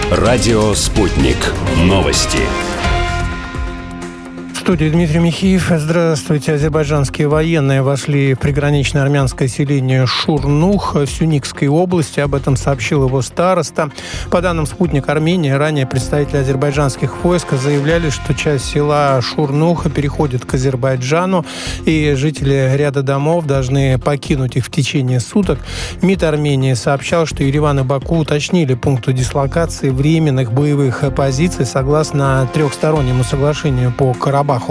Радио «Спутник». Новости. В студии Дмитрий Михеев. Здравствуйте. Азербайджанские военные вошли в приграничное армянское селение Шурнух в Сюникской области. Об этом сообщил его староста. По данным «Спутник Армении», ранее представители азербайджанских войск заявляли, что часть села Шурнуха переходит к Азербайджану, и жители ряда домов должны покинуть их в течение суток. МИД Армении сообщал, что Ереван и Баку уточнили пункты дислокации временных боевых позиций согласно трехстороннему соглашению по Карабаху.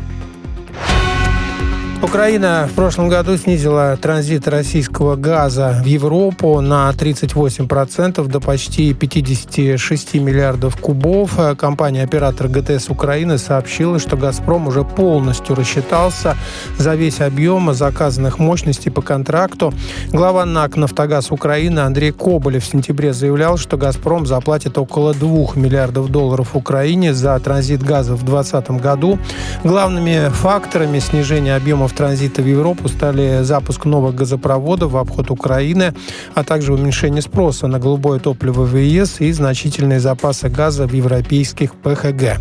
Украина в прошлом году снизила транзит российского газа в Европу на 38% до почти 56 миллиардов кубов. Компания-оператор ГТС Украины сообщила, что «Газпром» уже полностью рассчитался за весь объем заказанных мощностей по контракту. Глава НАК «Нафтогаз Украины» Андрей Коболев в сентябре заявлял, что «Газпром» заплатит около 2 миллиардов долларов Украине за транзит газа в 2020 году. Главными факторами снижения объемов транзита в Европу стали запуск новых газопроводов в обход Украины, а также уменьшение спроса на голубое топливо в ЕС и значительные запасы газа в европейских ПХГ.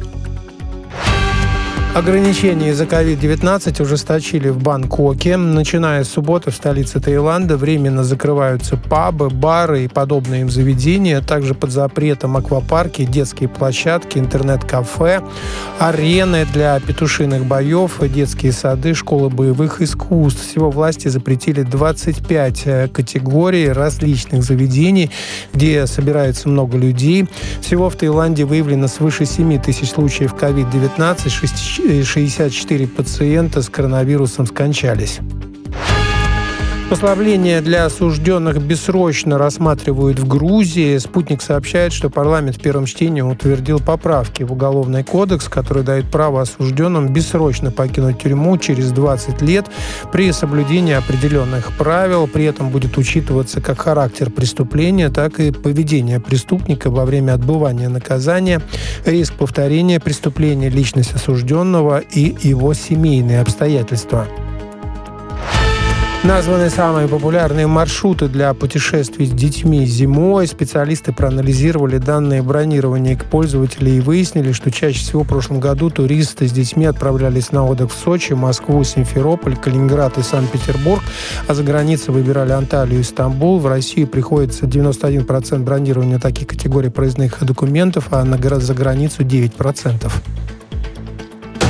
Ограничения из-за COVID-19 ужесточили в Бангкоке. Начиная с субботы в столице Таиланда временно закрываются пабы, бары и подобные им заведения. Также под запретом аквапарки, детские площадки, интернет-кафе, арены для петушиных боев, детские сады, школы боевых искусств. Всего власти запретили 25 категорий различных заведений, где собирается много людей. Всего в Таиланде выявлено свыше 7 тысяч случаев COVID-19, 64 пациента с коронавирусом скончались. Послабления для осужденных бессрочно рассматривают в Грузии. «Спутник» сообщает, что парламент в первом чтении утвердил поправки в Уголовный кодекс, который дает право осужденным бессрочно покинуть тюрьму через 20 лет при соблюдении определенных правил. При этом будет учитываться как характер преступления, так и поведение преступника во время отбывания наказания, риск повторения преступления, личность осужденного и его семейные обстоятельства. Названы самые популярные маршруты для путешествий с детьми зимой. Специалисты проанализировали данные бронирования к пользователям и выяснили, что чаще всего в прошлом году туристы с детьми отправлялись на отдых в Сочи, Москву, Симферополь, Калининград и Санкт-Петербург, а за границей выбирали Анталию и Стамбул. В России приходится 91% бронирования таких категорий проездных документов, а за границу 9%.